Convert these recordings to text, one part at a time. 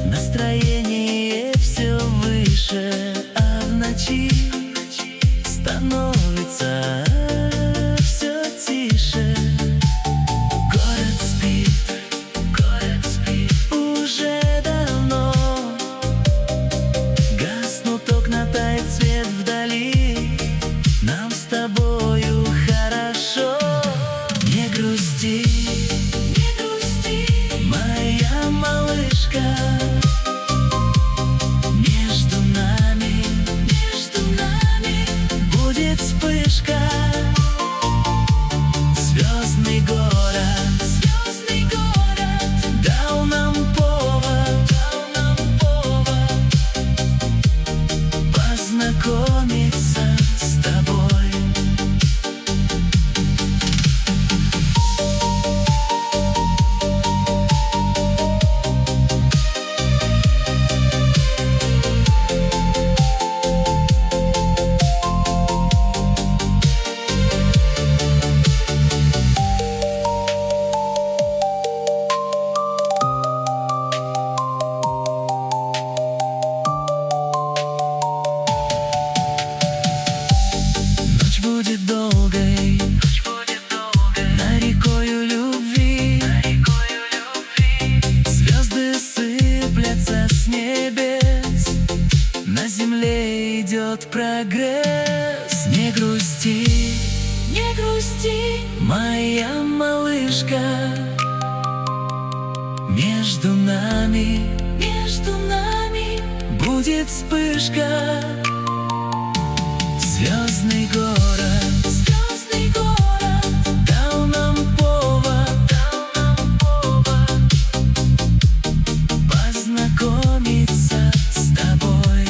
Настроение все выше, а в ночи становится все тише. Город спит уже давно. Гаснут окна, тает свет вдали. Нам с тобою хорошо. Не грусти, моя малышка. Между нами будет вспышка. Звездный город дал нам повод познакомиться с тобой. Ночь будет долгой, над рекою любви. Звезды сыплятся с небес, на земле идет прогресс. Не грусти, моя малышка. Между нами будет вспышка. Звездный город дал нам повод познакомиться с тобой.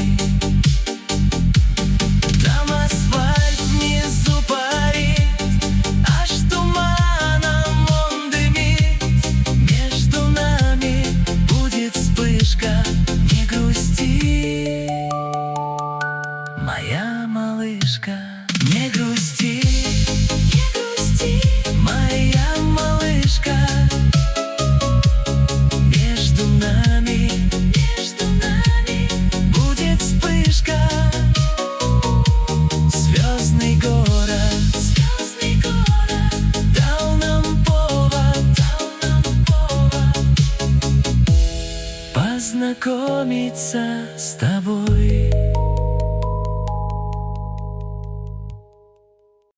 Там асфальт внизу парит, аж туманом он дымит. Между нами будет вспышка. Не грусти, моя малышка. Не грусти, моя малышка. Между нами будет вспышка. Звездный город дал нам повод познакомиться с тобой.